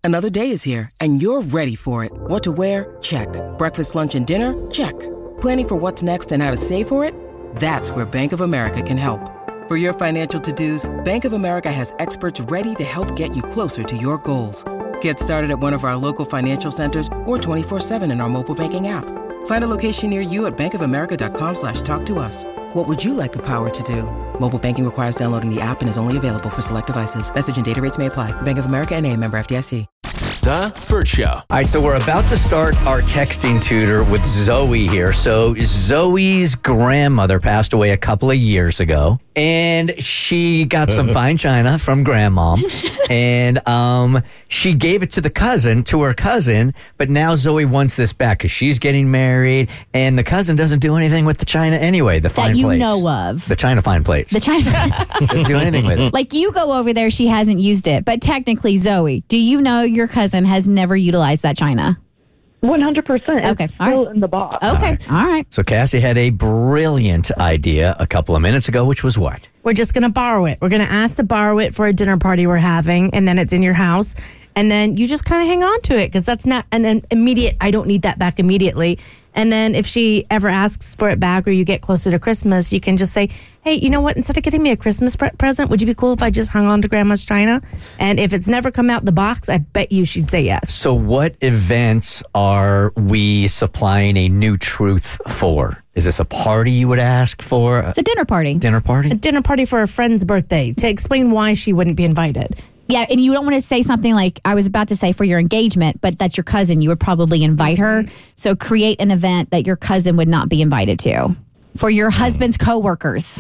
Another day is here, and you're ready for it. What to wear? Check. Breakfast, lunch, and dinner? Check. Planning for what's next and how to save for it? That's where Bank of America can help. For your financial to-dos, Bank of America has experts ready to help get you closer to your goals. Get started at one of our local financial centers or 24/7 in our mobile banking app. Find a location near you at bankofamerica.com/talktous. What would you like the power to do? Mobile banking requires downloading the app and is only available for select devices. Message and data rates may apply. Bank of America N.A., member FDIC. The Bert Show. All right, so we're about to start our texting tutor with Zoe here. So Zoe's grandmother passed away a couple of years ago, and she got some fine china from grandmom, and she gave it to her cousin, but now Zoe wants this back because she's getting married, and the cousin doesn't do anything with the china anyway, the fine plates. That you know of. The china fine plates. The china Doesn't do anything with it. Like, you go over there, she hasn't used it. But technically, Zoe, do you know your cousin has never utilized that china? 100%. Okay, It's all still right. in the box. Okay, all right. So Cassie had a brilliant idea a couple of minutes ago, which was what? We're just going to borrow it. We're going to ask to borrow it for a dinner party we're having, and then it's in your house. And then you just kind of hang on to it because that's not an immediate, I don't need that back immediately. And then if she ever asks for it back or you get closer to Christmas, you can just say, hey, you know what? Instead of getting me a Christmas present, would you be cool if I just hung on to Grandma's china? And if it's never come out the box, I bet you she'd say yes. So what events are we supplying a new truth for? Is this a party you would ask for? It's a dinner party. Dinner party? A dinner party for a friend's birthday to explain why she wouldn't be invited. Yeah, and you don't want to say something like, I was about to say for your engagement, but that's your cousin. You would probably invite her. So create an event that your cousin would not be invited to. For your husband's coworkers.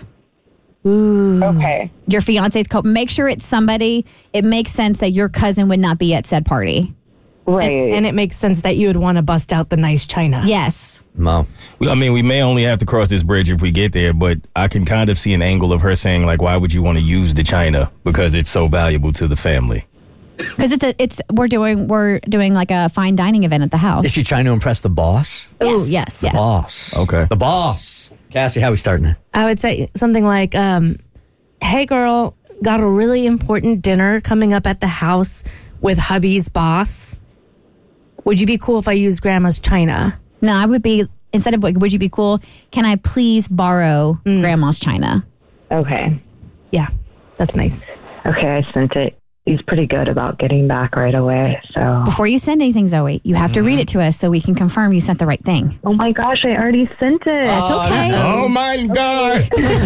Okay. Your fiance's make sure it's somebody, it makes sense that your cousin would not be at said party. Right. And it makes sense that you would want to bust out the nice china. Yes. Mo. We may only have to cross this bridge if we get there, but I can kind of see an angle of her saying, like, why would you want to use the china? Because it's so valuable to the family. Because we're doing like a fine dining event at the house. Is she trying to impress the boss? Oh, yes. The boss. Okay. The boss. Cassie, how are we starting it? I would say something like, hey, girl, got a really important dinner coming up at the house with hubby's boss. Would you be cool if I used Grandma's china? No, I would be, instead of would you be cool, can I please borrow Grandma's china? Okay. Yeah, that's nice. Okay, I sent it. He's pretty good about getting back right away, so. Before you send anything, Zoe, you have to read it to us so we can confirm you sent the right thing. Oh my gosh, I already sent it. That's okay. Oh my God.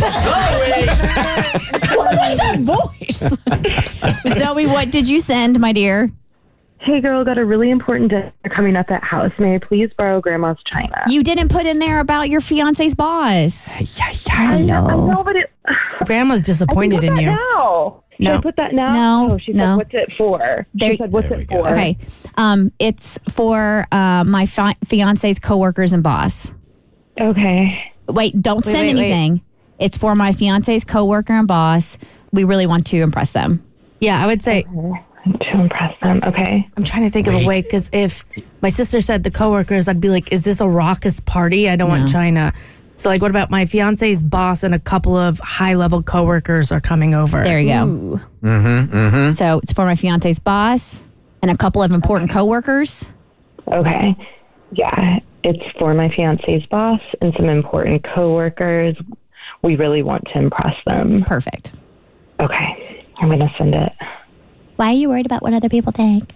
What is that voice? Zoe, what did you send, my dear? Hey girl, got a really important dinner coming up at house. May I please borrow Grandma's china? You didn't put in there about your fiance's boss. I know. I know, but it. Grandma's disappointed in you. Now. Should No. I put that now? No, Oh, she no. said, what's it for? There- She said, what's There we it go. for? Okay. It's for my fiance's coworkers and boss. Okay. Wait, don't send wait. anything. It's for my fiance's coworker and boss. We really want to impress them. Yeah, I would say, To impress them. Okay. I'm trying to think of a way, because if my sister said the coworkers, I'd be like, is this a raucous party? I don't want china. So, like, what about my fiance's boss and a couple of high-level coworkers are coming over? There you go. So it's for my fiance's boss and a couple of important coworkers. Okay. Yeah. It's for my fiance's boss and some important coworkers. We really want to impress them. Perfect. Okay. I'm going to send it. Why are you worried about what other people think?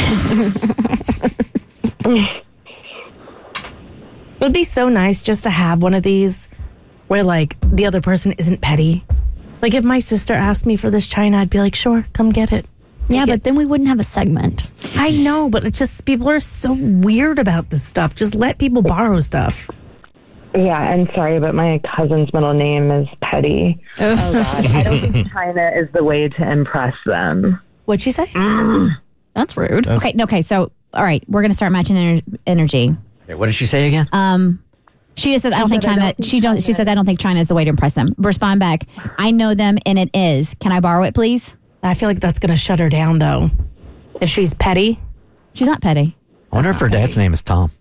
It would be so nice just to have one of these where, like, the other person isn't petty. Like, if my sister asked me for this china, I'd be like, sure, come get it. Yeah, but then we wouldn't have a segment. I know, but it's just, people are so weird about this stuff. Just let people borrow stuff. Yeah, and sorry, but my cousin's middle name is Petty. Oh, God. I don't think China is the way to impress them. What'd she say? That's rude. Okay, so, all right, we're going to start matching energy. Okay, what did she say again? She just says, I don't think China, she says, I don't think China is the way to impress them. Respond back, I know them and it is. Can I borrow it, please? I feel like that's going to shut her down, though. If she's petty. She's not petty. I wonder if her dad's name is Tom.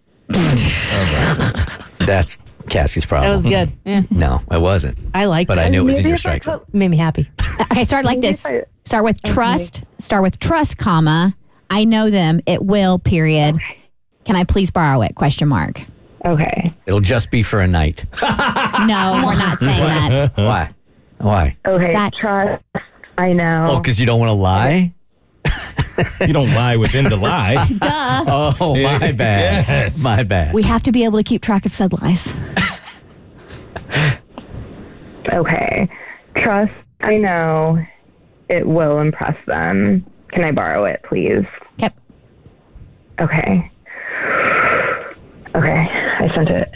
That's Cassie's problem. That was good. No, it wasn't. I liked But it. I knew it was in Maybe your if I strike zone. put- Made me happy. Okay, start like this. Start with trust, comma. I know them. It will, period. Can I please borrow it? ? Okay. It'll just be for a night. No, we're not saying that. Why? Why? Okay. That's- Trust. I know. Oh, because you don't want to lie? You don't lie within the lie. Duh. Oh, my bad. Yes. My bad. We have to be able to keep track of said lies. Okay. Trust. I know. It will impress them. Can I borrow it, please? Yep. Okay. Okay. I sent it.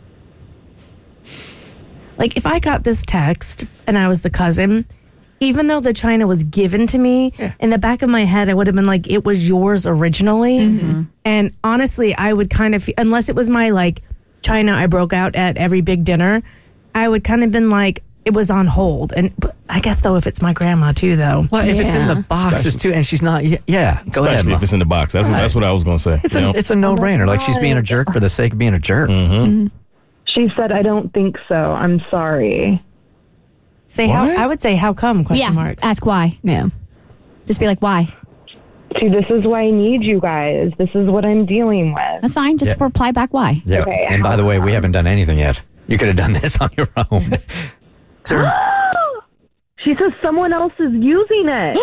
Like, if I got this text and I was the cousin, even though the china was given to me, in the back of my head, I would have been like, it was yours originally. And honestly, I would kind of, unless it was my like china I broke out at every big dinner, I would kind of been like, it was on hold. And but I guess, though, if it's my grandma, too, though. Well, if it's in the boxes, too, and she's not, go ahead, Especially Mom. if it's in the box. That's what I was going to say. It's a no-brainer. Like, she's being a jerk for the sake of being a jerk. She said, I don't think so. I'm sorry. Say how, I would say, how come, ? Ask why. Yeah. Just be like, why? See, this is why I need you guys. This is what I'm dealing with. That's fine. Just reply back why. Yeah. Okay, And by the way, we haven't done anything yet. You could have done this on your own. Sir? She says someone else is using it.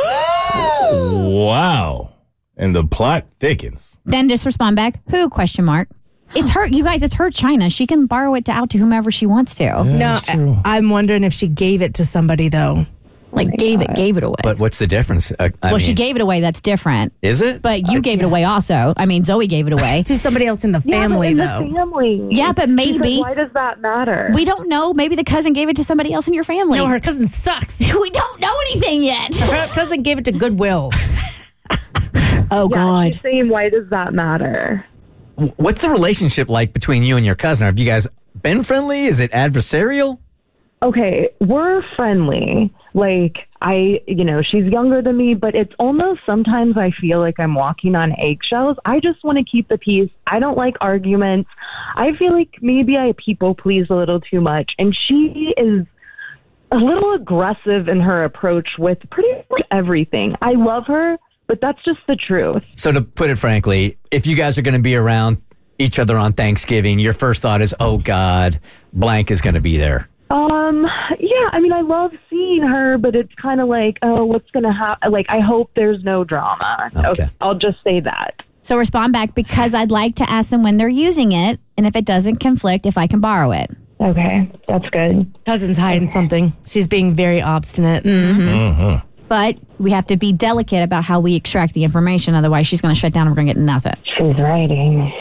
Wow. And the plot thickens. Then just respond back, who? ? It's her, you guys, it's her china. She can borrow it out to whomever she wants to. No, I'm wondering if she gave it to somebody, though. Like gave it away. But what's the difference? Well, she gave it away. That's different. Is it? But you gave it away also. I mean, Zoe gave it away. To somebody else in the family, in though. the family. Yeah, but She maybe. said, why does that matter? We don't know. Maybe the cousin gave it to somebody else in your family. No, her cousin sucks. We don't know anything yet. Her cousin gave it to Goodwill. Oh, God. She's saying, why does that matter? What's the relationship like between you and your cousin? Have you guys been friendly? Is it adversarial? Okay, we're friendly. Like, she's younger than me, but it's almost sometimes I feel like I'm walking on eggshells. I just want to keep the peace. I don't like arguments. I feel like maybe I people please a little too much. And she is a little aggressive in her approach with pretty much everything. I love her, but that's just the truth. So to put it frankly, if you guys are going to be around each other on Thanksgiving, your first thought is, oh, God, blank is going to be there. Yeah, I mean, I love seeing her, but it's kind of like, oh, what's going to happen? Like, I hope there's no drama. Okay. I'll just say that. So respond back, because I'd like to ask them when they're using it, and if it doesn't conflict, if I can borrow it. Okay, that's good. Cousin's hiding something. She's being very obstinate. But we have to be delicate about how we extract the information. Otherwise, she's going to shut down and we're going to get nothing. She's writing.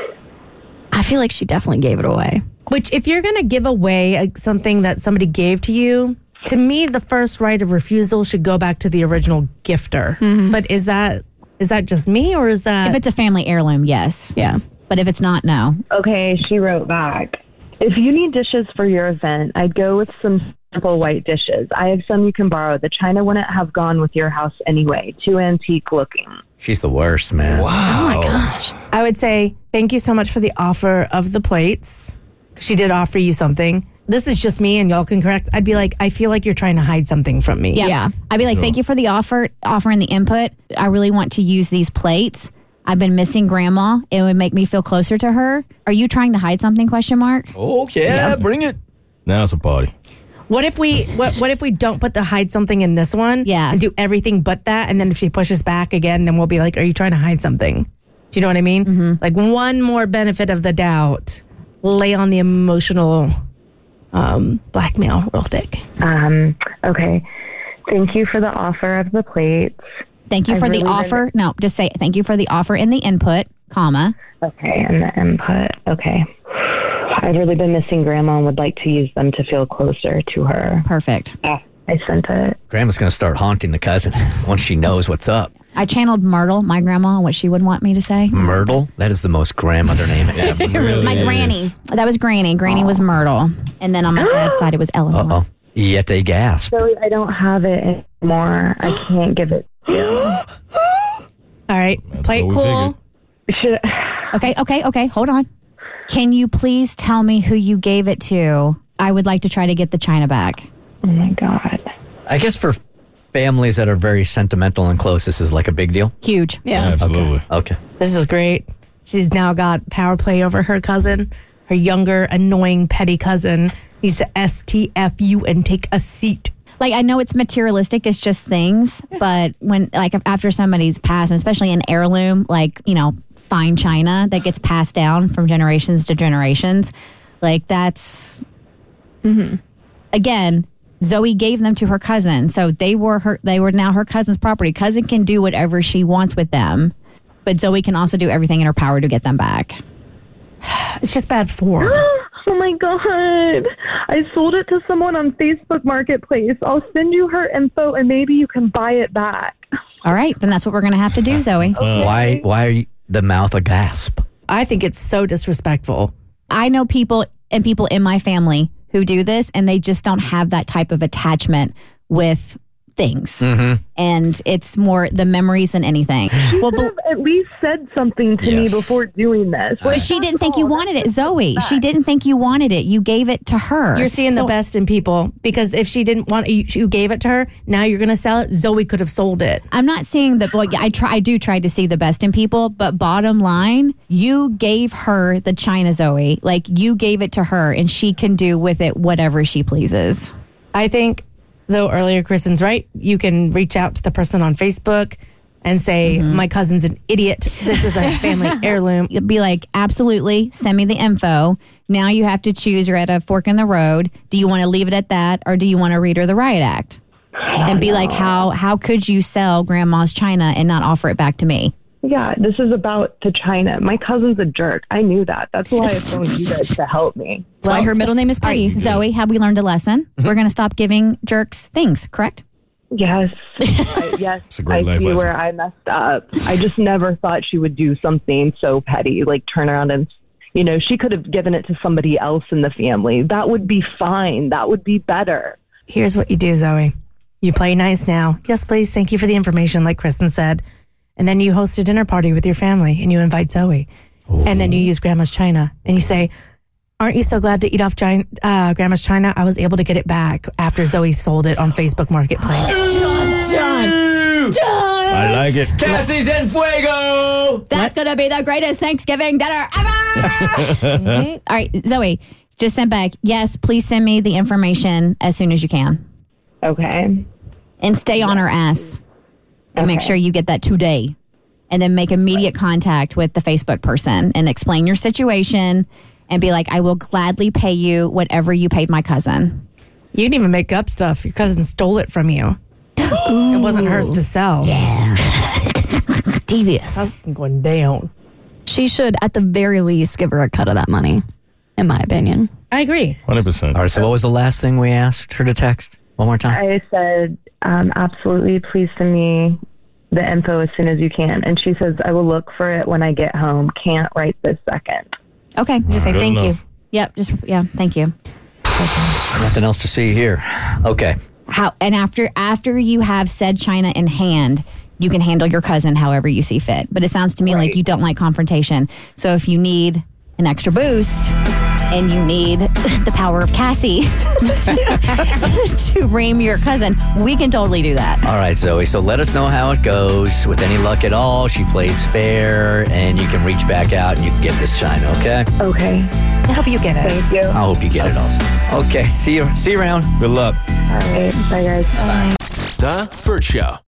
I feel like she definitely gave it away. Which, if you're going to give away something that somebody gave to you, to me, the first right of refusal should go back to the original gifter. But is that just me, or is that... If it's a family heirloom, yes. Yeah. But if it's not, no. Okay, she wrote back. If you need dishes for your event, I'd go with some simple white dishes. I have some you can borrow. The china wouldn't have gone with your house anyway. Too antique looking. She's the worst, man. Oh my gosh. I would say, thank you so much for the offer of the plates. She did offer you something. This is just me, and y'all can correct. I'd be like, I feel like you're trying to hide something from me. Yeah. I'd be like, thank you for the offering the input. I really want to use these plates. I've been missing grandma. It would make me feel closer to her. Are you trying to hide something? ? Oh, yeah, bring it. Now it's a party. What if we don't put the hide something in this one? Yeah. And do everything but that, and then if she pushes back again, then we'll be like, are you trying to hide something? Do you know what I mean? Like, one more benefit of the doubt. Lay on the emotional blackmail real thick. Okay. Thank you for the offer of the plates. Thank you for the offer. No, just say thank you for the offer in the input, comma. Okay, and the input. Okay. I've really been missing grandma and would like to use them to feel closer to her. Perfect. I sent it. Grandma's going to start haunting the cousin once she knows what's up. I channeled Myrtle, my grandma, what she would want me to say. Myrtle? That is the most grandmother name ever. My granny. That was Granny. Granny was Myrtle. And then on my dad's side, it was Eleanor. Uh-oh. Yet they gasp. Sorry, I don't have it anymore. I can't give it to you. All right. Play it what we cool. figured. Okay. Hold on. Can you please tell me who you gave it to? I would like to try to get the china back. Oh, my God. I guess for families that are very sentimental and close, this is like a big deal? Huge. Yeah. Absolutely. Okay. This is great. She's now got power play over her cousin, her younger, annoying, petty cousin. Needs to STFU and take a seat. Like, I know it's materialistic, it's just things, but when, like, after somebody's passed, and especially an heirloom, like, you know, fine china that gets passed down from generations to generations, like, that's, again, Zoe gave them to her cousin, so they were now her cousin's property. Cousin can do whatever she wants with them, but Zoe can also do everything in her power to get them back. It's just bad form. Oh my God. I sold it to someone on Facebook Marketplace. I'll send you her info and maybe you can buy it back. All right, then that's what we're going to have to do, Zoe. Why are you, the mouth a gasp? I think it's so disrespectful. I know people in my family who do this, and they just don't have that type of attachment with things. And it's more the memories than anything. You could have at least said something to me before doing this. But she didn't think you wanted it, Zoe. She didn't think you wanted it. You gave it to her. You're seeing the best in people, because if she didn't want it, you gave it to her, now you're going to sell it. Zoe could have sold it. I'm not seeing the, well, I do try to see the best in people, but bottom line, you gave her the china, Zoe. Like, you gave it to her, and she can do with it whatever she pleases. I think, though, earlier, Kristen's right. You can reach out to the person on Facebook and say, my cousin's an idiot. This is a family heirloom. You'll be like, absolutely, send me the info. Now you have to choose. You're at a fork in the road. Do you want to leave it at that, or do you want to read her the riot act? And be like, how could you sell grandma's china and not offer it back to me? Yeah, this is about the china. My cousin's a jerk. I knew that. That's why I phoned you guys to help me. That's why her middle name is Peggy. Zoe, have we learned a lesson? We're going to stop giving jerks things, correct? Yes. Yes. It's a great I life see lesson. where I messed up. I just never thought she would do something so petty, like turn around and, you know, she could have given it to somebody else in the family. That would be fine. That would be better. Here's what you do, Zoe. You play nice now. Yes, please. Thank you for the information, like Kristen said. And then you host a dinner party with your family and you invite Zoe. And then you use grandma's china and you say, aren't you so glad to eat off grandma's china? I was able to get it back after Zoe sold it on Facebook Marketplace. I like it. Cassie's en fuego! That's going to be the greatest Thanksgiving dinner ever! All right, Zoe, just send back, yes, please send me the information as soon as you can. Okay. And stay on her ass. And make sure you get that today. And then make immediate contact with the Facebook person and explain your situation and be like, I will gladly pay you whatever you paid my cousin. You didn't even make up stuff. Your cousin stole it from you. It wasn't hers to sell. Devious. That's going down. She should, at the very least, give her a cut of that money, in my opinion. I agree. 100%. All right, so what was the last thing we asked her to text? One more time. I said, absolutely, please send me the info as soon as you can. And she says, I will look for it when I get home. Can't right this second. Okay. Just say Good thank enough. you. Yep. Thank you. Nothing else to see here. Okay. After you have said china in hand, you can handle your cousin however you see fit. But it sounds to me like you don't like confrontation. So if you need an extra boost and you need the power of Cassie to ream your cousin, we can totally do that. All right, Zoe. So let us know how it goes. With any luck at all, she plays fair, and you can reach back out and you can get this china, okay? Okay. I hope you get it. Thank you. I hope you get it also. Okay, see you around. Good luck. All right. Bye, guys. The Burt Show.